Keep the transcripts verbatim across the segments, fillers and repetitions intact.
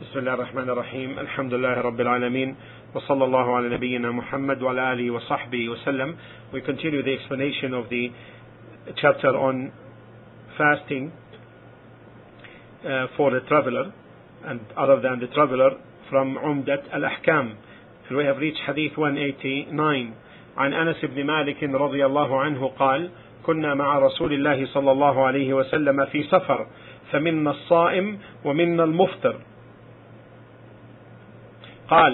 بسم الله الرحمن الرحيم الحمد لله رب العالمين وصلى الله على نبينا محمد وعلى آله وصحبه وسلم. We continue the explanation of the chapter on fasting uh, for the traveler and other than the traveler from Umdat al-Ahkam. And we have reached hadith one eighty-nine. عن أنس بن مالك رضي الله عنه قال كنا مع رسول الله صلى الله عليه وسلم في سفر فمنا الصائم ومنا المفطر قال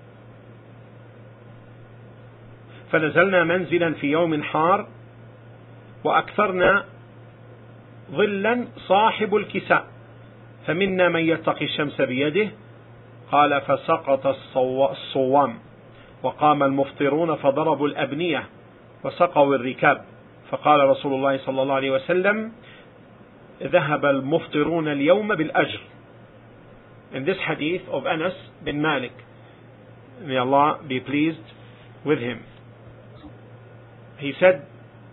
فنزلنا منزلا في يوم حار وأكثرنا ظلا صاحب الكساء فمنا من يتقي الشمس بيده قال فسقط الصوام وقام المفطرون فضربوا الأبنية وسقوا الركاب فقال رسول الله صلى الله عليه وسلم ذهب المفطرون اليوم بالأجر. In this hadith of Anas bin Malik, may Allah be pleased with him, he said,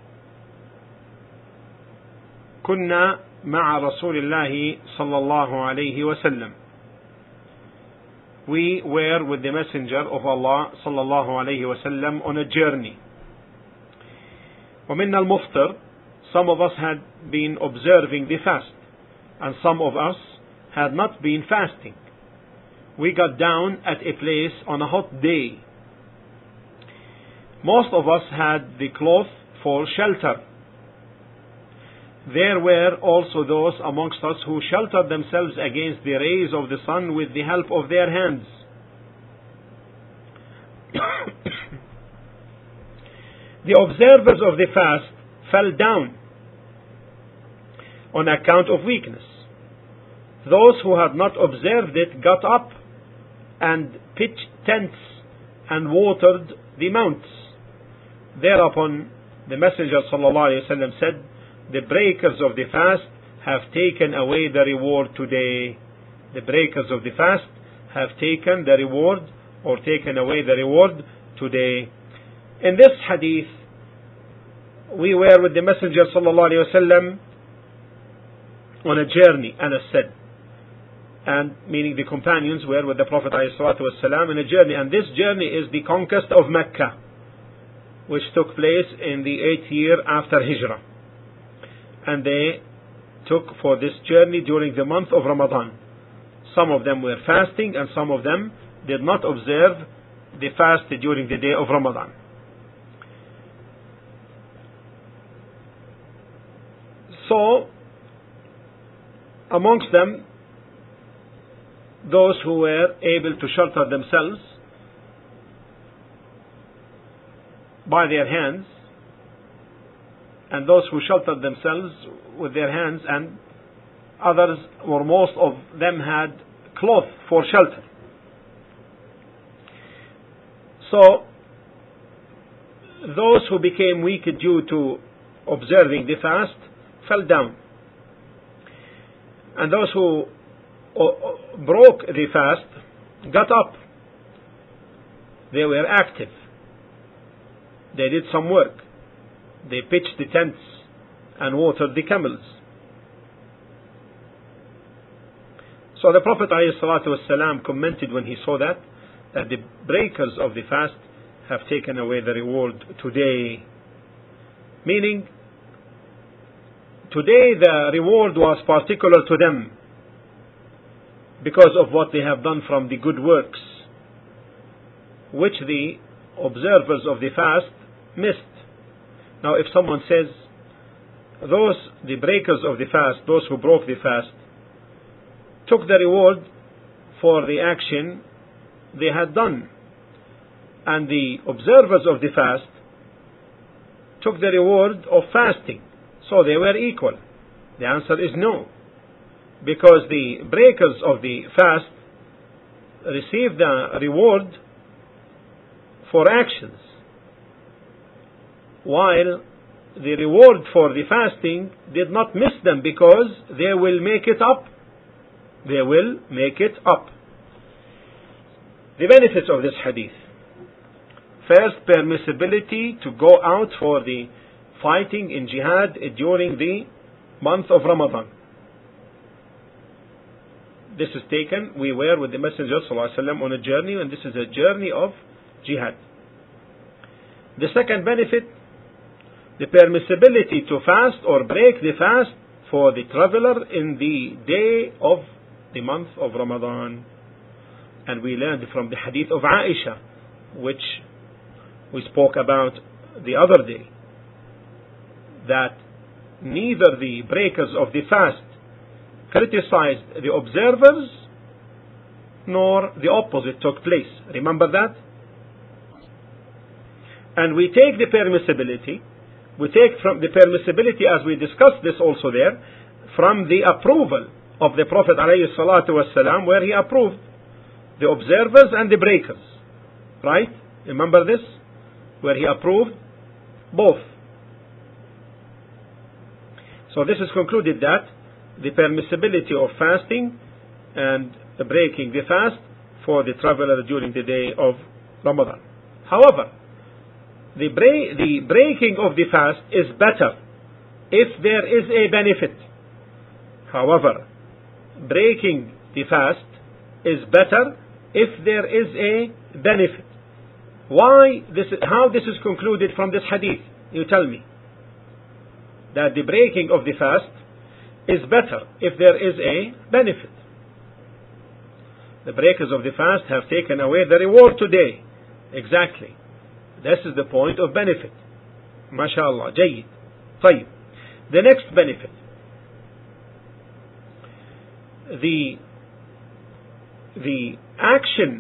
كنا مع رسول الله صلى الله عليه وسلم. We were with the Messenger of Allah صلى الله عليه وسلم on a journey. ومنا المفطر, some of us had been observing the fast and some of us had not been fasting. We got down at a place on a hot day. Most of us had the cloth for shelter. There were also those amongst us who sheltered themselves against the rays of the sun with the help of their hands. The observers of the fast fell down on account of weakness. Those who had not observed it got up and pitched tents and watered the mounts. Thereupon the Messenger ﷺ said, the breakers of the fast have taken away the reward today. The breakers of the fast have taken the reward or taken away the reward today. In this hadith, we were with the Messenger ﷺ on a journey, Anas said, and meaning the companions were with the Prophet ﷺ in a journey, and this journey is the conquest of Mecca, which took place in the eighth year after Hijrah. And they took for this journey during the month of Ramadan. Some of them were fasting and some of them did not observe the fast during the day of Ramadan. So, amongst them, those who were able to shelter themselves by their hands, and those who sheltered themselves with their hands, and others, or most of them, had cloth for shelter. So, those who became weak due to observing the fast fell down, and those who broke the fast got up. They were active. They did some work. They pitched the tents and watered the camels. So the Prophet ﷺ commented when he saw that, that the breakers of the fast have taken away the reward today. Meaning, today the reward was particular to them because of what they have done from the good works, which the observers of the fast missed. Now if someone says, those, the breakers of the fast, those who broke the fast, took the reward for the action they had done, and the observers of the fast took the reward of fasting, so they were equal. The answer is no, because the breakers of the fast received the reward for actions, while the reward for the fasting did not miss them, because they will make it up. They will make it up. The benefits of this hadith. First, permissibility to go out for the fighting in jihad during the month of Ramadan. this is taken, we were with the Messenger ﷺ on a journey, and this is a journey of jihad. The second benefit, the permissibility to fast or break the fast for the traveler in the day of the month of Ramadan. And we learned from the hadith of Aisha, which we spoke about the other day, that neither the breakers of the fast criticized the observers nor the opposite took place. Remember that? And we take the permissibility, we take from the permissibility, as we discussed this also there, from the approval of the Prophet ﷺ, where he approved the observers and the breakers. Right? Remember this? Where he approved both. So this is concluded that the permissibility of fasting and breaking the fast for the traveler during the day of Ramadan. However, the, break, the breaking of the fast is better if there is a benefit. However, breaking the fast is better if there is a benefit. Why this? How this is concluded from this hadith? You tell me. That the breaking of the fast is better if there is a benefit. The breakers of the fast have taken away the reward today. Exactly. This is the point of benefit. MashaAllah. Jayyid. طيب. The next benefit. The, the action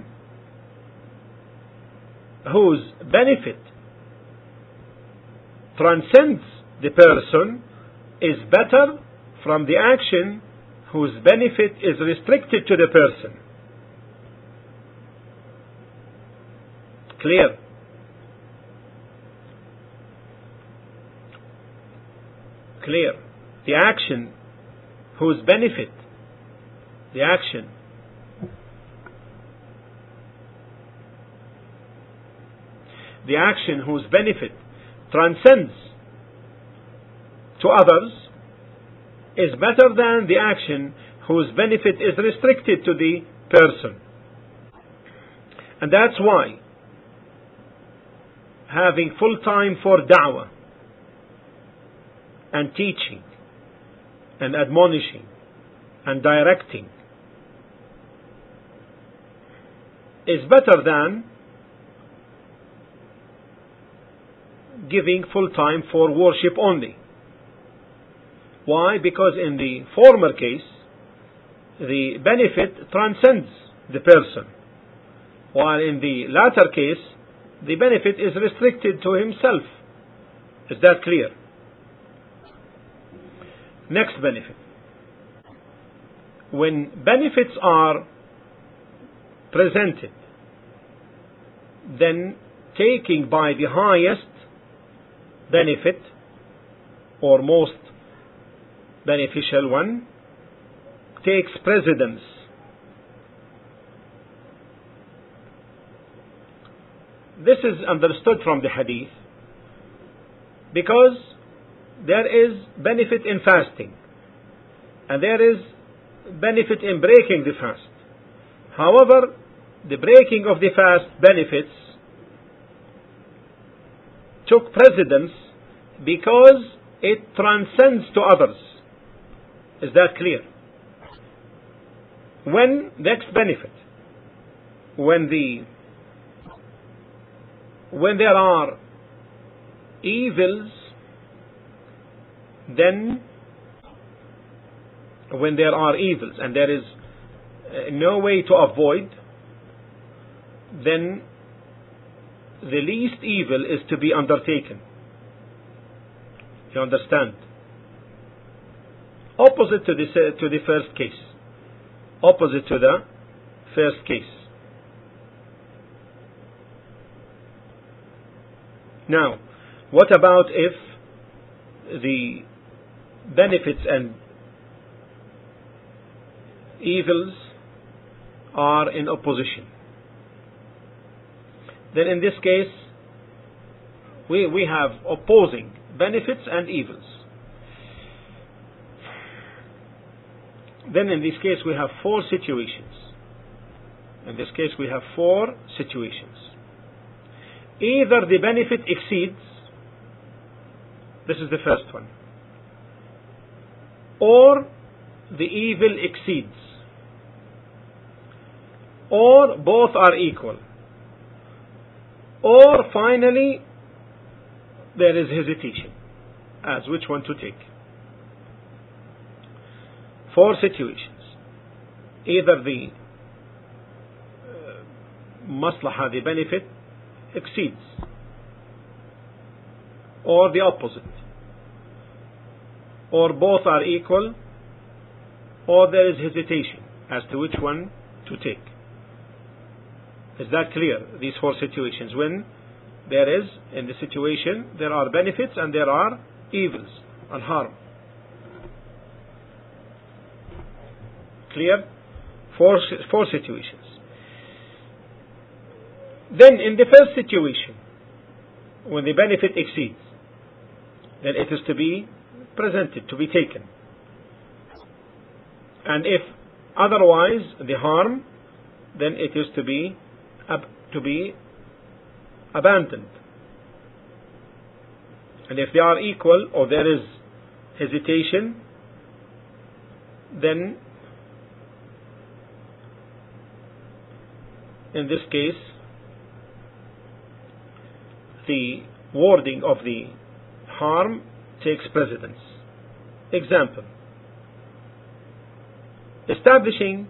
whose benefit transcends the person is better from the action whose benefit is restricted to the person. Clear? Clear. The action whose benefit, the action the action whose benefit transcends to others is better than the action whose benefit is restricted to the person. And that's why having full time for da'wah and teaching and admonishing and directing is better than giving full time for worship only. Why? Because in the former case, the benefit transcends the person, while in the latter case, the benefit is restricted to himself. Is that clear? Next benefit. When benefits are presented, then taking by the highest benefit or most beneficial one takes precedence. This is understood from the hadith because there is benefit in fasting and there is benefit in breaking the fast. However, the breaking of the fast benefits took precedence because it transcends to others. Is that clear? When next benefit, when the when there are evils, then when there are evils and there is uh, no way to avoid, then the least evil is to be undertaken. You understand? Opposite to the, to the first case. Opposite to the first case. Now, what about if the benefits and evils are in opposition? Then in this case, we, we have opposing benefits and evils. then in this case we have four situations. In this case we have four situations. Either the benefit exceeds, this is the first one, or the evil exceeds, or both are equal, or finally there is hesitation as which one to take. Four situations. Either the uh, maslaha, the benefit, exceeds, or the opposite, or both are equal, or there is hesitation as to which one to take. Is that clear? These four situations. When there is, in the situation, there are benefits and there are evils and harm. Clear? Four, four situations. Then in the first situation, when the benefit exceeds, then it is to be presented, to be taken. And if otherwise the harm, then it is to be ab- to be abandoned. And if they are equal or there is hesitation, then in this case the wording of the harm takes precedence. Example: establishing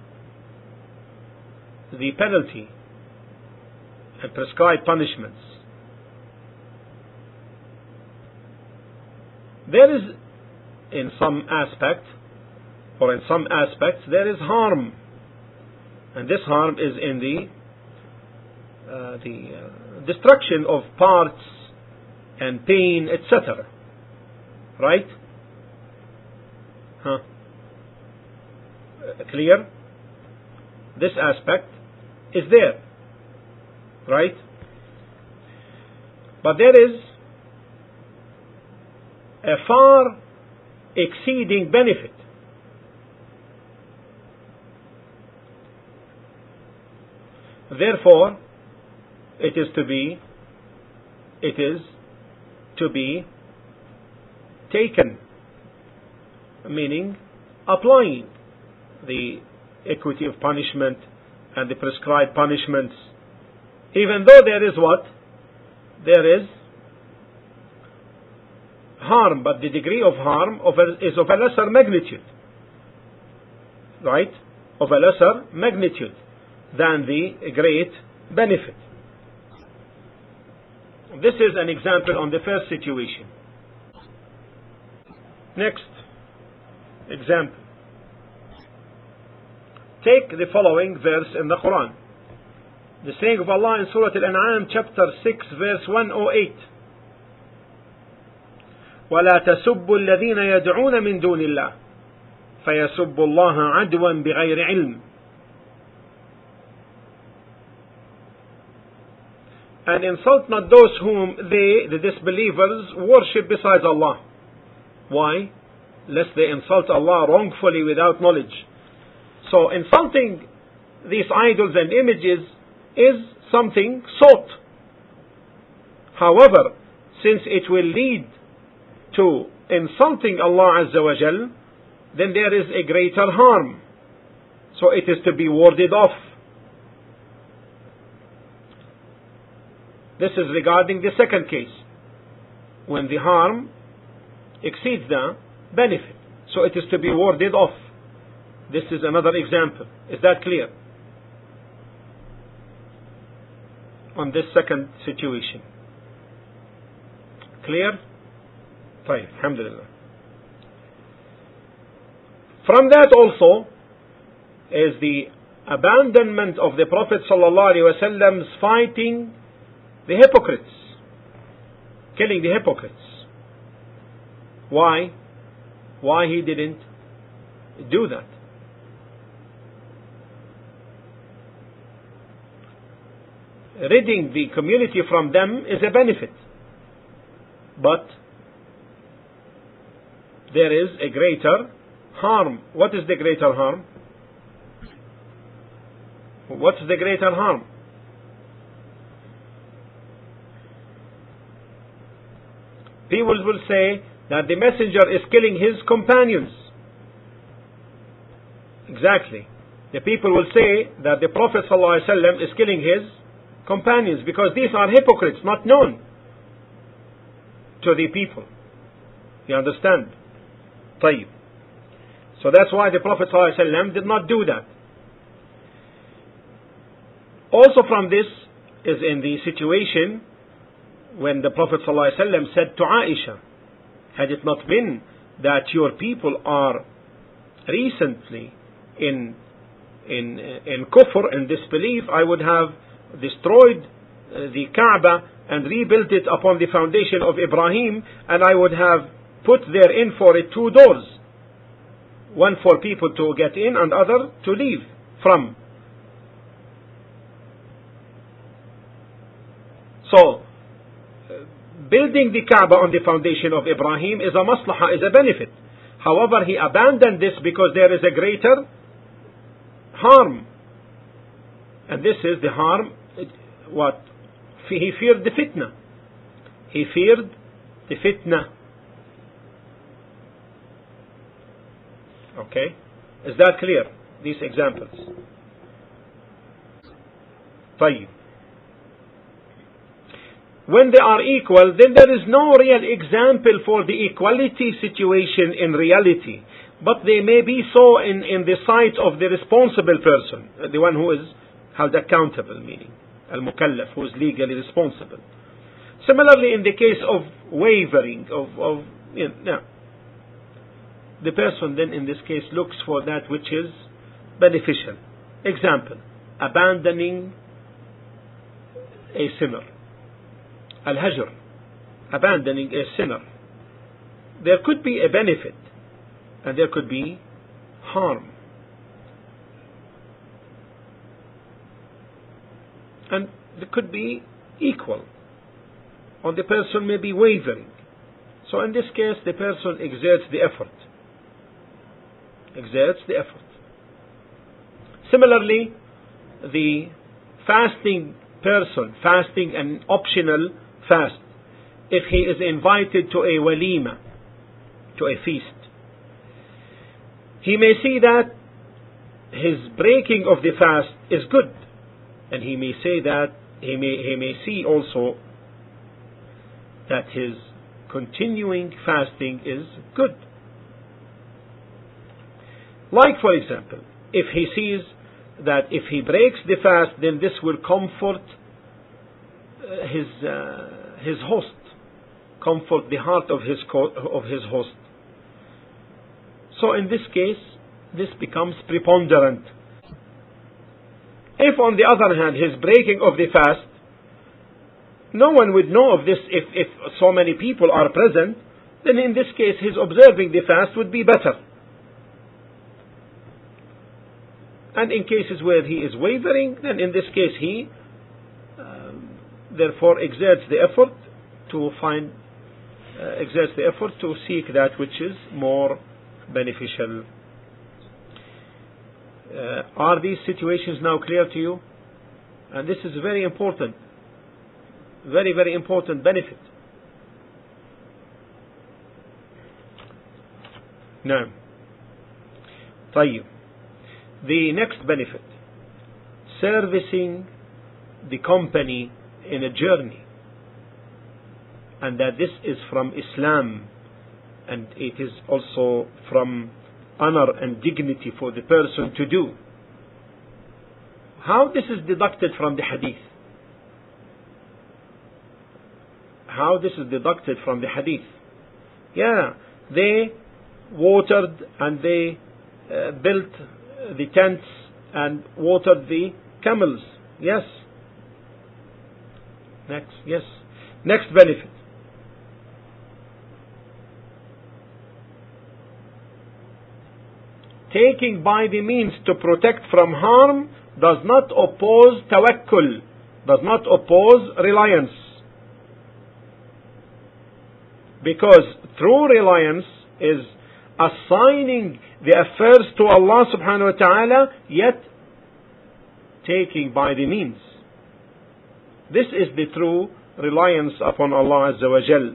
the penalty and prescribed punishments. There is, in some aspect, or in some aspects, there is harm, and this harm is in the uh, the uh, destruction of parts and pain, et cetera. Right? Huh? Uh, clear? This aspect is there, right? But there is a far exceeding benefit. Therefore, it is to be, it is to be taken, meaning applying the equity of punishment and the prescribed punishments, even though there is what? There is harm, but the degree of harm of a, is of a lesser magnitude, right? Of a lesser magnitude than the great benefit. This is an example on the first situation. Next example. Take the following verse in the Quran. The saying of Allah in Surah Al-An'am chapter six verse one oh eight. وَلَا تَسُبُّوا الَّذِينَ يَدْعُونَ مِن دُونِ اللَّهِ فَيَسُبُّوا اللَّهَ عَدْوًا بِغَيْرِ عِلْمٍ. And insult not those whom they, the disbelievers, worship besides Allah. Why? Lest they insult Allah wrongfully without knowledge. So insulting these idols and images is something sought. However, since it will lead to insulting Allah Azza wa Jal, then there is a greater harm. So it is to be warded off. This is regarding the second case, when the harm exceeds the benefit. So it is to be warded off. This is another example. Is that clear? On this second situation. Clear? Fine. Alhamdulillah. From that also is the abandonment of the Prophet sallallahu alaihi wasallam's fighting the hypocrites, killing the hypocrites. Why? Why he didn't do that? Ridding the community from them is a benefit, but there is a greater harm. What is the greater harm? What's the greater harm? People will say that the messenger is killing his companions. Exactly. The people will say that the Prophet ﷺ is killing his companions because these are hypocrites, not known to the people. You understand? طيب. So that's why the Prophet ﷺ did not do that. Also from this is in the situation when the Prophet ﷺ said to Aisha, had it not been that your people are recently in in in kufr and disbelief, I would have destroyed the Kaaba and rebuilt it upon the foundation of Ibrahim, and I would have put therein for it two doors, one for people to get in and other to leave from. So building the Kaaba on the foundation of Ibrahim is a maslaha, is a benefit. However, he abandoned this because there is a greater harm. And this is the harm, what? He feared the fitna. He feared the fitna. Okay? Is that clear? These examples. طيب. When they are equal, then there is no real example for the equality situation in reality. But they may be so in, in the sight of the responsible person, the one who is held accountable, meaning al-mukallaf, who is legally responsible. Similarly, in the case of wavering, of, of you know, the person then in this case looks for that which is beneficial. Example, abandoning a sinner. Al-Hajr, abandoning a sinner. There could be a benefit and there could be harm. And there could be equal, or the person may be wavering. So in this case, the person exerts the effort. Exerts the effort. Similarly, the fasting person, fasting an optional fast, if he is invited to a walima, to a feast, he may see that his breaking of the fast is good, and he may say that he may he may see also that his continuing fasting is good. Like, for example, if he sees that if he breaks the fast, then this will comfort uh, his uh, his host, comfort the heart of his co- of his host. So in this case, this becomes preponderant. If on the other hand, his breaking of the fast, no one would know of this if, if so many people are present, then in this case his observing the fast would be better. And in cases where he is wavering, then in this case he um, therefore exerts the effort to find, uh, exerts the effort to seek that which is more beneficial. Uh, are these situations now clear to you? And this is very important. Very, very important benefit. Now, طيب. The next benefit, servicing the company in a journey, and that this is from Islam, and it is also from honor and dignity for the person to do. How this is deducted from the hadith? How this is deducted from the hadith? Yeah, they watered and they uh, built the tents and watered the camels. Yes. Next, yes. Next benefit. Taking by the means to protect from harm does not oppose tawakkul, does not oppose reliance. Because true reliance is assigning the affairs to Allah subhanahu wa ta'ala, yet taking by the means. This is the true reliance upon Allah Azza wa Jal.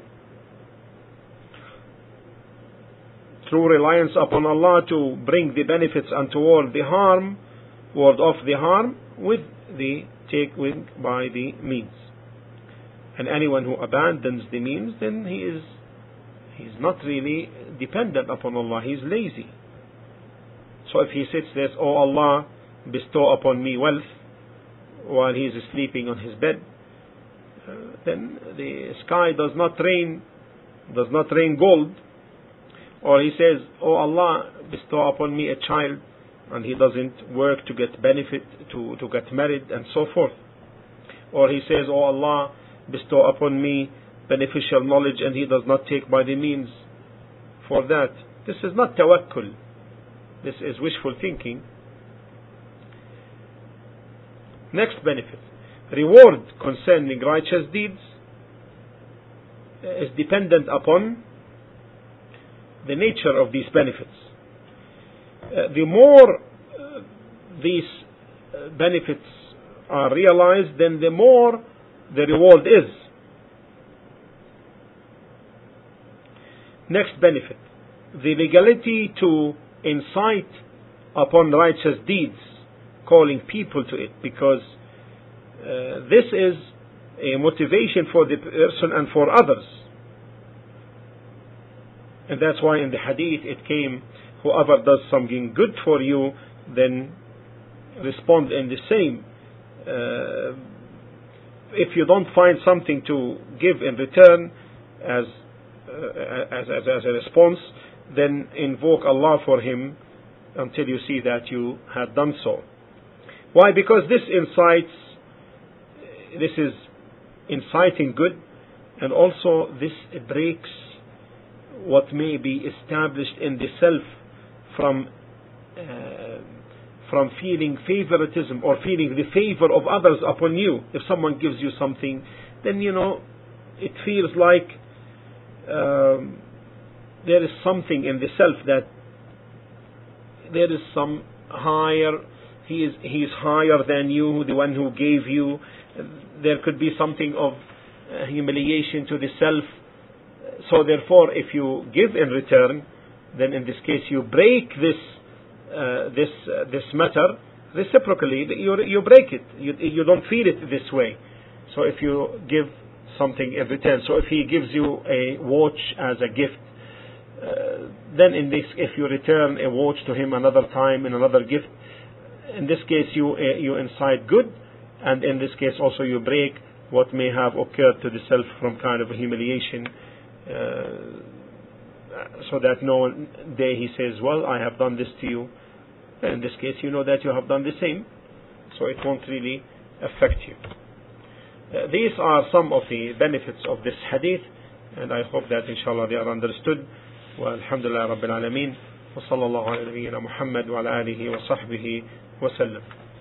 True reliance upon Allah to bring the benefits and to ward the harm, ward off the harm with the taking by the means. And anyone who abandons the means, then he is he's not really dependent upon Allah. He's lazy. So if he sits there, oh Allah, bestow upon me wealth, while he is sleeping on his bed, uh, then the sky does not rain, does not rain gold. Or he says, oh Allah, bestow upon me a child, and he doesn't work to get benefit, to, to get married, and so forth. Or he says, oh Allah, bestow upon me beneficial knowledge, and he does not take by the means for that. This is not tawakkul. This is wishful thinking. Next benefit. Reward concerning righteous deeds is dependent upon the nature of these benefits. Uh, the more uh, these uh, benefits are realized, then the more the reward is. Next benefit. The legality to incite upon righteous deeds, calling people to it, because uh, this is a motivation for the person and for others. And that's why in the hadith it came, whoever does something good for you, then respond in the same. Uh, if you don't find something to give in return as, uh, as, as, as a response, then invoke Allah for him until you see that you have done so. Why? Because this incites, this is inciting good, and also this breaks what may be established in the self from uh, from feeling favoritism or feeling the favor of others upon you. If someone gives you something, then you know it feels like um, there is something in the self that there is some higher, he is he is higher than you, the one who gave you. There could be something of uh, humiliation to the self. So therefore, if you give in return, then in this case you break this uh, this uh, this matter reciprocally. You you break it. You you don't feel it this way. So if you give something in return, so if he gives you a watch as a gift, uh, then in this, if you return a watch to him another time in another gift, in this case you uh, you incite good, and in this case also you break what may have occurred to the self from kind of a humiliation. Uh, so that no day he says, well, I have done this to you. In this case, you know that you have done the same, so it won't really affect you. Uh, these are some of the benefits of this hadith, and I hope that inshallah they are understood. Wa alhamdulillah rabbil alameen, wa sallallahu ala nabiyyina Muhammad wa ala alihi wa sahbihi wa sallam.